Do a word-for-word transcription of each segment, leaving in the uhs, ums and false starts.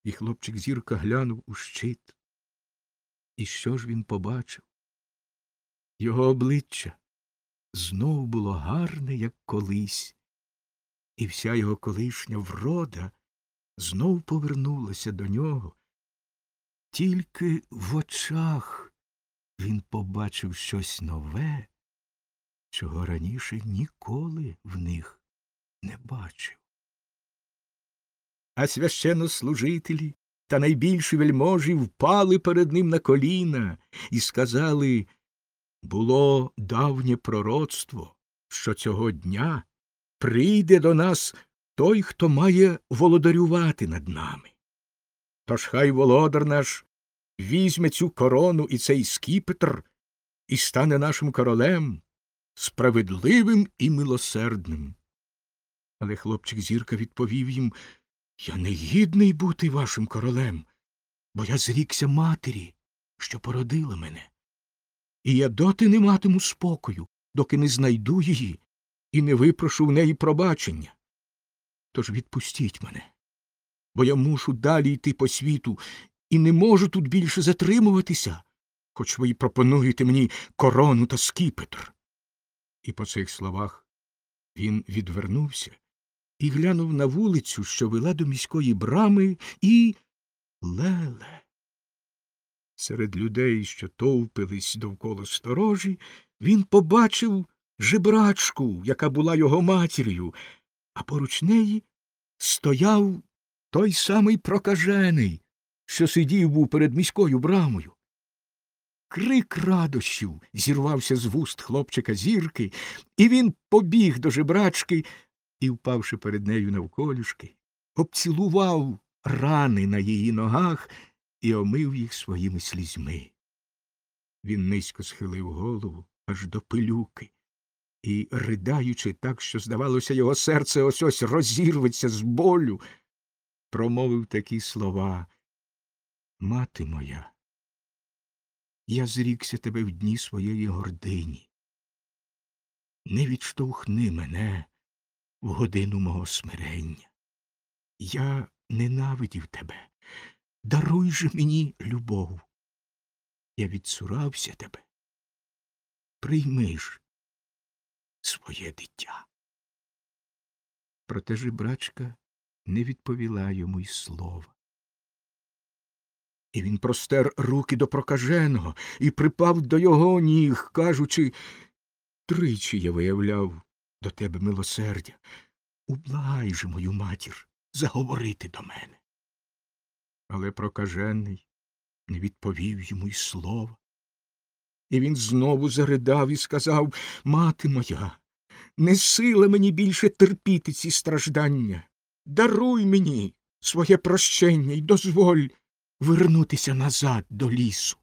І хлопчик Зірка глянув у щит. І що ж він побачив? Його обличчя знов було гарне, як колись, і вся його колишня врода знов повернулася до нього. Тільки в очах він побачив щось нове, чого раніше ніколи в них не бачив. А священнослужителі та найбільші вельможі впали перед ним на коліна і сказали: було давнє пророцтво, що цього дня прийде до нас той, хто має володарювати над нами. Тож хай володар наш візьме цю корону і цей скіпетр і стане нашим королем, справедливим і милосердним. Але хлопчик Зірка відповів їм: я не гідний бути вашим королем, бо я зрікся матері, що породила мене. І я доти не матиму спокою, доки не знайду її і не випрошу в неї пробачення. Тож відпустіть мене, бо я мушу далі йти по світу і не можу тут більше затримуватися, хоч ви й пропонуєте мені корону та скіпетр. І по цих словах він відвернувся і глянув на вулицю, що вела до міської брами, і леле. Серед людей, що товпились довкола сторожі, він побачив жебрачку, яка була його матір'ю, а поруч неї стояв той самий прокажений, що сидів був перед міською брамою. Крик радощів зірвався з вуст хлопчика Зірки, і він побіг до жебрачки і, впавши перед нею навколішки, обцілував рани на її ногах і омив їх своїми слізьми. Він низько схилив голову аж до пилюки і, ридаючи так, що, здавалося, його серце ось ось розірветься з болю, промовив такі слова: мати моя, я зрікся тебе в дні своєї гордині. Не відштовхни мене в годину мого смирення. Я ненавидів тебе. Даруй же мені любов. Я відцурався тебе. Прийми ж своє дитя. Проте жебрачка не відповіла йому й слова. І він простер руки до прокаженого і припав до його ніг, кажучи: тричі я виявляв до тебе милосердя. Ублагай же мою матір заговорити до мене. Але прокажений не відповів йому й слова. І він знову заридав і сказав: мати моя, не сила мені більше терпіти ці страждання. Даруй мені своє прощення й дозволь вернутися назад до лісу.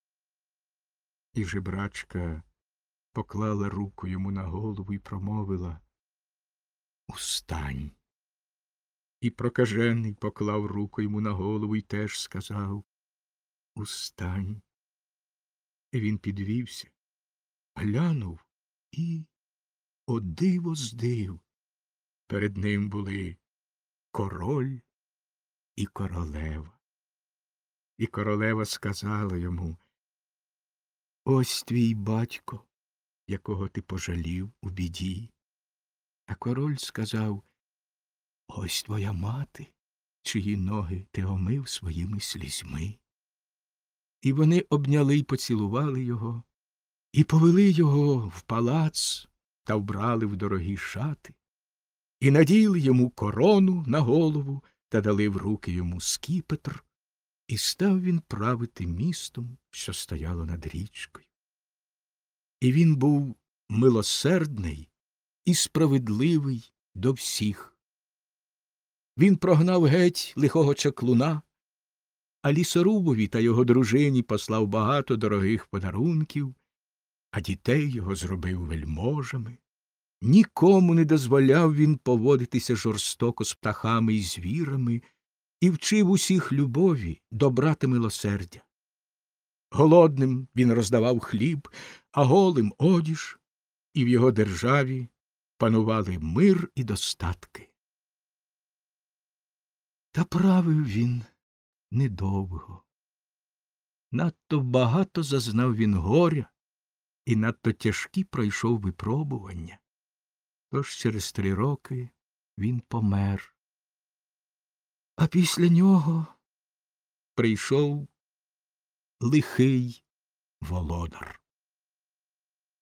І жебрачка поклала руку йому на голову і промовила: устань. І прокажений поклав руку йому на голову і теж сказав: устань. І він підвівся, глянув і, о диво здив, перед ним були король і королева. І королева сказала йому: ось твій батько, якого ти пожалів у біді. А король сказав: ось твоя мати, чиї ноги ти омив своїми слізьми. І вони обняли й поцілували його, і повели його в палац та вбрали в дорогі шати, і наділи йому корону на голову та дали в руки йому скіпетр, і став він правити містом, що стояло над річкою. І він був милосердний і справедливий до всіх. Він прогнав геть лихого чаклуна, а лісорубові та його дружині послав багато дорогих подарунків, а дітей його зробив вельможами. Нікому не дозволяв він поводитися жорстоко з птахами і звірами і вчив усіх любові, добра та милосердя. Голодним він роздавав хліб, а голим – одіж, і в його державі панували мир і достатки. Та правив він недовго. Надто багато зазнав він горя і надто тяжкі пройшов випробування. Тож через три роки він помер. А після нього прийшов лихий володар.